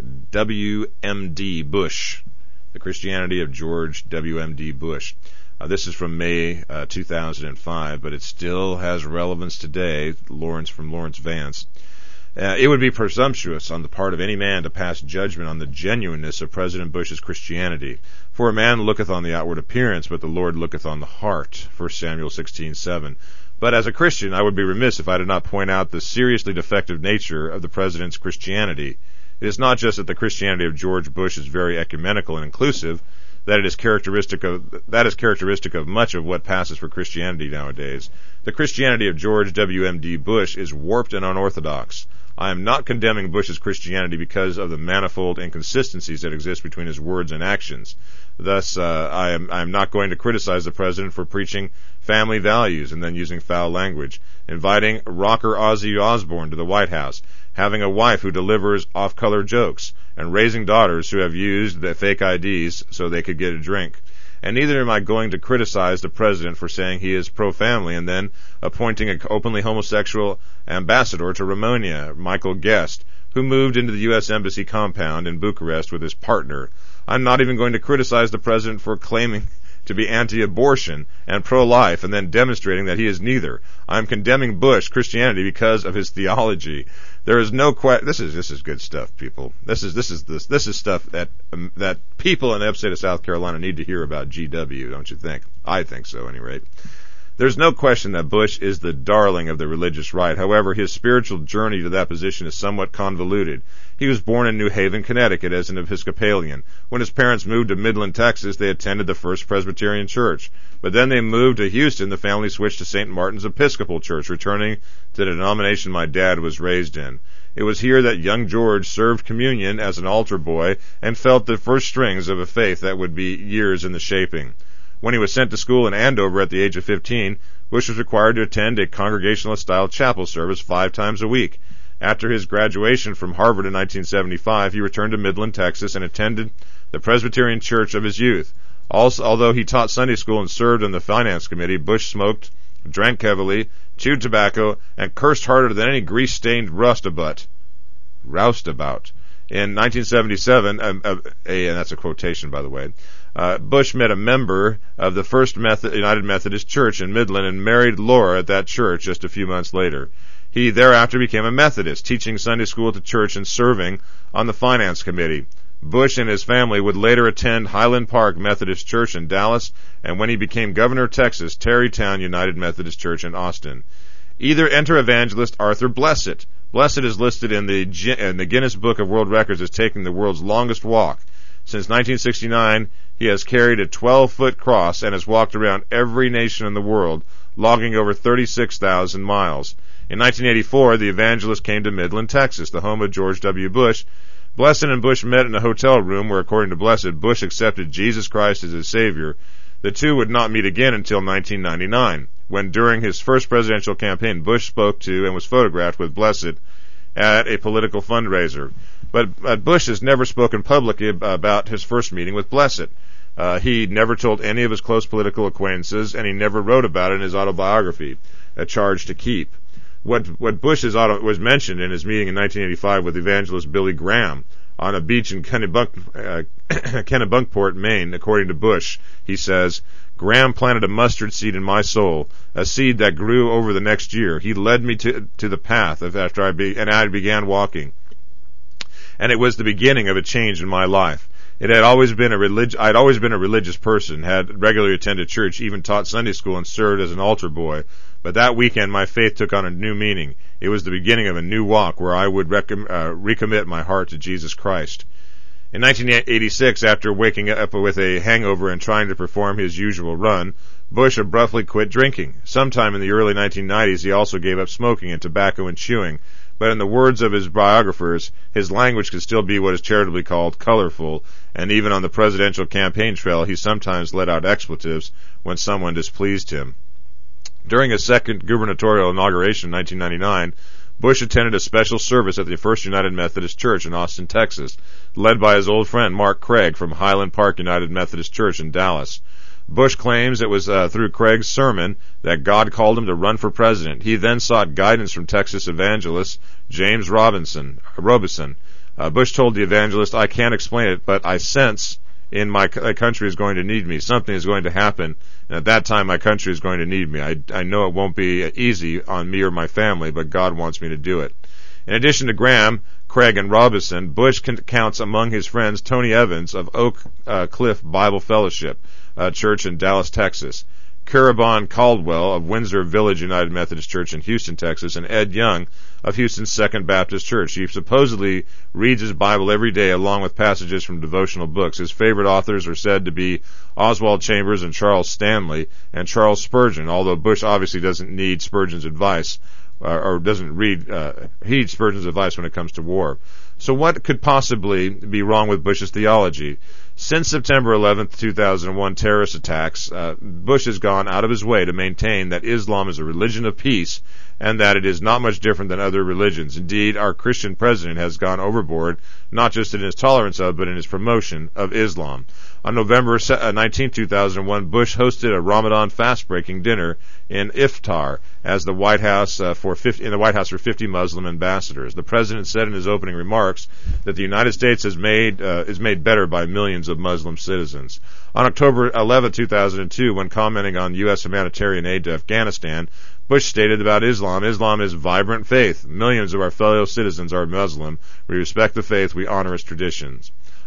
Speaker 1: W M D Bush. The Christianity of George W M D Bush. Uh, this is from May uh, two thousand five, but it still has relevance today. Lawrence from Lawrence Vance. Uh, it would be presumptuous on the part of any man to pass judgment on the genuineness of President Bush's Christianity. For a man looketh on the outward appearance, but the Lord looketh on the heart. First Samuel sixteen seven. But as a Christian, I would be remiss if I did not point out the seriously defective nature of the President's Christianity. It is not just that the Christianity of George Bush is very ecumenical and inclusive, that it is characteristic of that is characteristic of much of what passes for Christianity nowadays. The Christianity of George W M D Bush is warped and unorthodox. I am not condemning Bush's Christianity because of the manifold inconsistencies that exist between his words and actions. Thus, uh, I am I am not going to criticize the president for preaching family values and then using foul language, inviting rocker Ozzy Osbourne to the White House, having a wife who delivers off-color jokes, and raising daughters who have used the fake I Ds so they could get a drink. And neither am I going to criticize the president for saying he is pro-family and then appointing an openly homosexual ambassador to Romania, Michael Guest, who moved into the U S Embassy compound in Bucharest with his partner. I'm not even going to criticize the president for claiming to be anti-abortion and pro-life and then demonstrating that he is neither. I'm condemning Bush Christianity because of his theology. There is no que- this is this is good stuff, people. This is this is this this is stuff that um, that people in the upstate of South Carolina need to hear about G W, don't you think? I think so, at any rate. There's no question that Bush is the darling of the religious right. However, his spiritual journey to that position is somewhat convoluted. He was born in New Haven, Connecticut as an Episcopalian. When his parents moved to Midland, Texas, they attended the First Presbyterian Church. But then they moved to Houston. The family switched to Saint Martin's Episcopal Church, returning to the denomination my dad was raised in. It was here that young George served communion as an altar boy and felt the first strings of a faith that would be years in the shaping. When he was sent to school in Andover at the age of fifteen, Bush was required to attend a Congregationalist-style chapel service five times a week. After his graduation from Harvard in nineteen seventy-five, he returned to Midland, Texas, and attended the Presbyterian Church of his youth. Also, although he taught Sunday school and served on the finance committee, Bush smoked, drank heavily, chewed tobacco, and cursed harder than any grease-stained roustabout. Roustabout. In nineteen seventy-seven, um, uh, a, and that's a quotation, by the way, uh, Bush met a member of the First Method, United Methodist Church in Midland and married Laura at that church just a few months later. He thereafter became a Methodist, teaching Sunday school at the church and serving on the finance committee. Bush and his family would later attend Highland Park Methodist Church in Dallas, and when he became governor of Texas, Tarrytown United Methodist Church in Austin. Either enter evangelist Arthur Blessitt. Blessitt is listed in the, in the Guinness Book of World Records as taking the world's longest walk. Since nineteen sixty-nine, he has carried a twelve-foot cross and has walked around every nation in the world, logging over thirty-six thousand miles. In nineteen eighty-four, the evangelist came to Midland, Texas, the home of George W. Bush. Blessitt and Bush met in a hotel room where, according to Blessitt, Bush accepted Jesus Christ as his Savior. The two would not meet again until nineteen ninety-nine, when during his first presidential campaign, Bush spoke to and was photographed with Blessitt at a political fundraiser. But uh, Bush has never spoken publicly about his first meeting with Blessitt. Uh, he never told any of his close political acquaintances, and he never wrote about it in his autobiography, A Charge to Keep. What what Bush is auto, was mentioned in his meeting in nineteen eighty-five with evangelist Billy Graham on a beach in Kennebunk, uh, Kennebunkport, Maine. According to Bush, he says, Graham planted a mustard seed in my soul, a seed that grew over the next year. He led me to to the path of after I be, and I began walking, and it was the beginning of a change in my life. It had always been a relig- I'd always been a religious person, had regularly attended church, even taught Sunday school, and served as an altar boy. But that weekend, my faith took on a new meaning. It was the beginning of a new walk where I would rec- uh, recommit my heart to Jesus Christ. In nineteen eighty-six, after waking up with a hangover and trying to perform his usual run, Bush abruptly quit drinking. Sometime in the early nineteen nineties, he also gave up smoking and tobacco and chewing. But in the words of his biographers, his language could still be what is charitably called colorful, and even on the presidential campaign trail, he sometimes let out expletives when someone displeased him. During his second gubernatorial inauguration in nineteen ninety-nine, Bush attended a special service at the First United Methodist Church in Austin, Texas, led by his old friend Mark Craig from Highland Park United Methodist Church in Dallas. Bush claims it was uh, through Craig's sermon that God called him to run for president. He then sought guidance from Texas evangelist James Robinson. Robison. Uh, Bush told the evangelist, I can't explain it, but I sense in my country is going to need me. Something is going to happen, and at that time my country is going to need me. I, I know it won't be easy on me or my family, but God wants me to do it. In addition to Graham, Craig, and Robinson, Bush counts among his friends Tony Evans of Oak uh, Cliff Bible Fellowship uh, Church in Dallas, Texas, Curabon Caldwell of Windsor Village United Methodist Church in Houston, Texas, and Ed Young of Houston's Second Baptist Church. He supposedly reads his Bible every day along with passages from devotional books. His favorite authors are said to be Oswald Chambers and Charles Stanley and Charles Spurgeon, although Bush obviously doesn't need Spurgeon's advice uh, or doesn't read uh, heed Spurgeon's advice when it comes to war. So what could possibly be wrong with Bush's theology? Since September eleventh, two thousand one terrorist attacks, uh, Bush has gone out of his way to maintain that Islam is a religion of peace and that it is not much different than other religions. Indeed, our Christian president has gone overboard, not just in his tolerance of, but in his promotion of Islam. On November nineteenth, two thousand one, Bush hosted a Ramadan fast-breaking dinner in Iftar as the White House uh, for fifty, in the White House for fifty Muslim ambassadors. The president said in his opening remarks that the United States has made uh, is made better by millions of Muslim citizens. On October eleventh, two thousand two, when commenting on U S humanitarian aid to Afghanistan, Bush stated about Islam, Islam is vibrant faith. Millions of our fellow citizens are Muslim. We respect the faith. We honor its traditions.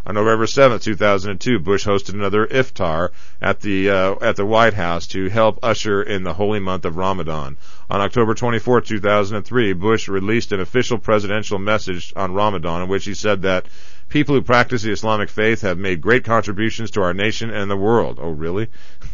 Speaker 1: On November seventh, two thousand two, Bush hosted another iftar at the uh, at the White House to help usher in the holy month of Ramadan. On October twenty-fourth, two thousand three, Bush released an official presidential message on Ramadan in which he said that people who practice the Islamic faith have made great contributions to our nation and the world. Oh, really?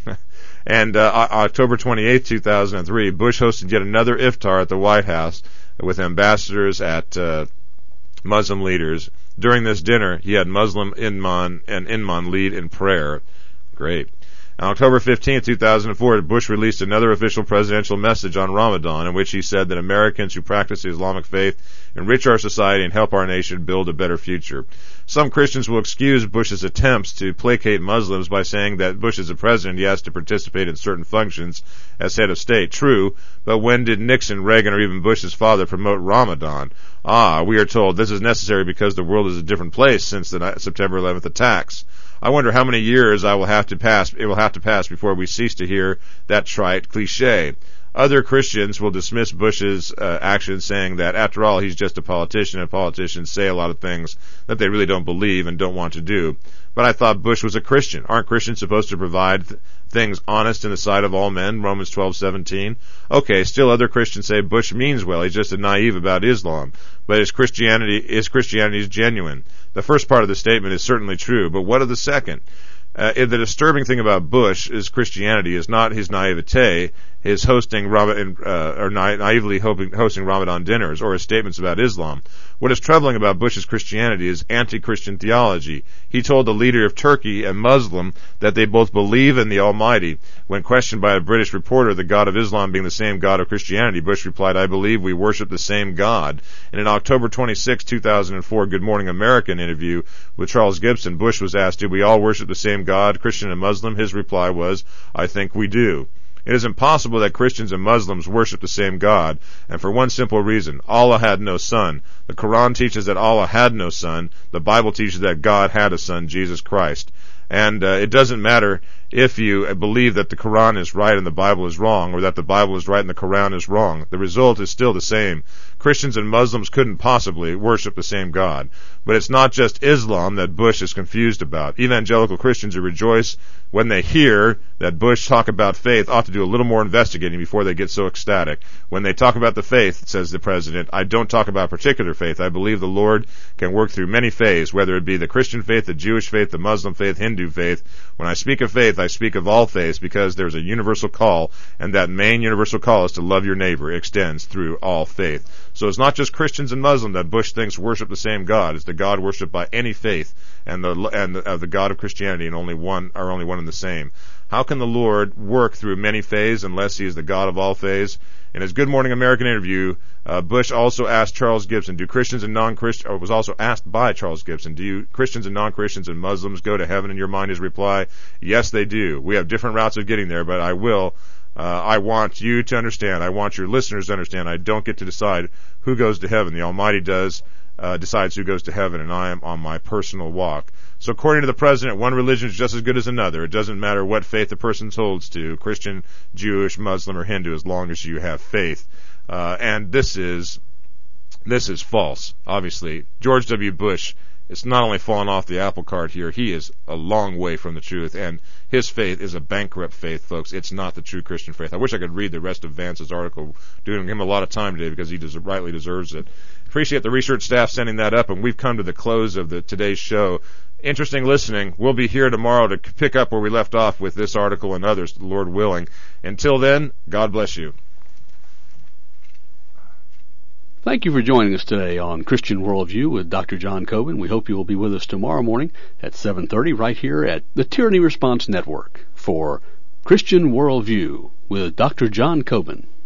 Speaker 1: And uh, October twenty-eighth, two thousand three, Bush hosted yet another iftar at the White House with ambassadors at uh, Muslim leaders. During this dinner, he had Muslim imam and imam lead in prayer. Great. On October fifteenth, two thousand four, Bush released another official presidential message on Ramadan in which he said that Americans who practice the Islamic faith enrich our society and help our nation build a better future. Some Christians will excuse Bush's attempts to placate Muslims by saying that Bush is a president, he has to participate in certain functions as head of state. True, but when did Nixon, Reagan, or even Bush's father promote Ramadan? Ah, we are told this is necessary because the world is a different place since the September eleventh attacks. I wonder how many years I will have to pass, it will have to pass before we cease to hear that trite cliche. Other Christians will dismiss Bush's uh, actions, saying that, after all, he's just a politician, and politicians say a lot of things that they really don't believe and don't want to do. But I thought Bush was a Christian. Aren't Christians supposed to provide th- things honest in the sight of all men? Romans twelve seventeen. Okay, still other Christians say Bush means well. He's just a naive about Islam. But his Christianity, his Christianity is genuine. The first part of the statement is certainly true, but what of the second? Uh, the disturbing thing about Bush is Christianity is not his naivete, his hosting uh, or na- naively hoping, hosting Ramadan dinners, or his statements about Islam. What is troubling about Bush's Christianity is anti-Christian theology. He told the leader of Turkey, a Muslim, that they both believe in the Almighty. When questioned by a British reporter, the God of Islam being the same God of Christianity, Bush replied, "I believe we worship the same God." In an October twenty-sixth, two thousand four Good Morning American interview with Charles Gibson, Bush was asked, "Did we all worship the same God, Christian and Muslim?" His reply was, "I think we do." It is impossible that Christians and Muslims worship the same God, and for one simple reason: Allah had no son. The Quran teaches that Allah had no son. The Bible teaches that God had a son, Jesus Christ. And uh, it doesn't matter if you believe that the Quran is right and the Bible is wrong, or that the Bible is right and the Quran is wrong. The result is still the same. Christians and Muslims couldn't possibly worship the same God. But it's not just Islam that Bush is confused about. Evangelical Christians who rejoice when they hear that Bush talk about faith ought to do a little more investigating before they get so ecstatic. When they talk about the faith, says the president, I don't talk about particular faith. I believe the Lord can work through many faiths, whether it be the Christian faith, the Jewish faith, the Muslim faith, Hindu faith. When I speak of faith, I speak of all faiths because there's a universal call, and that main universal call is to love your neighbor. It extends through all faith. So it's not just Christians and Muslims that Bush thinks worship the same God. It's the God worshipped by any faith, and the and the, uh, the God of Christianity, and only one are only one and the same. How can the Lord work through many faiths unless He is the God of all faiths? In his Good Morning American interview, uh, Bush also asked Charles Gibson, "Do Christians and non-Christians?" Or was also asked by Charles Gibson, "Do you Christians and non-Christians and Muslims go to heaven in your mind?" His reply, "Yes, they do. We have different routes of getting there, but I will." Uh, I want you to understand, I want your listeners to understand, I don't get to decide who goes to heaven. The Almighty does, uh, decides who goes to heaven, and I am on my personal walk. So according to the president, one religion is just as good as another. It doesn't matter what faith the person holds to, Christian, Jewish, Muslim, or Hindu, as long as you have faith. Uh, and this is, this is false, obviously. George W. Bush is not only fallen off the apple cart here, he is a long way from the truth, and his faith is a bankrupt faith, folks. It's not the true Christian faith. I wish I could read the rest of Vance's article, doing him a lot of time today because he des- rightly deserves it. Appreciate the research staff sending that up, and we've come to the close of the today's show. Interesting listening. We'll be here tomorrow to pick up where we left off with this article and others, the Lord willing. Until then, God bless you.
Speaker 3: Thank you for joining us today on Christian Worldview with Doctor John Coben. We hope you will be with us tomorrow morning at seven thirty right here at the Tyranny Response Network for Christian Worldview with Doctor John Coben.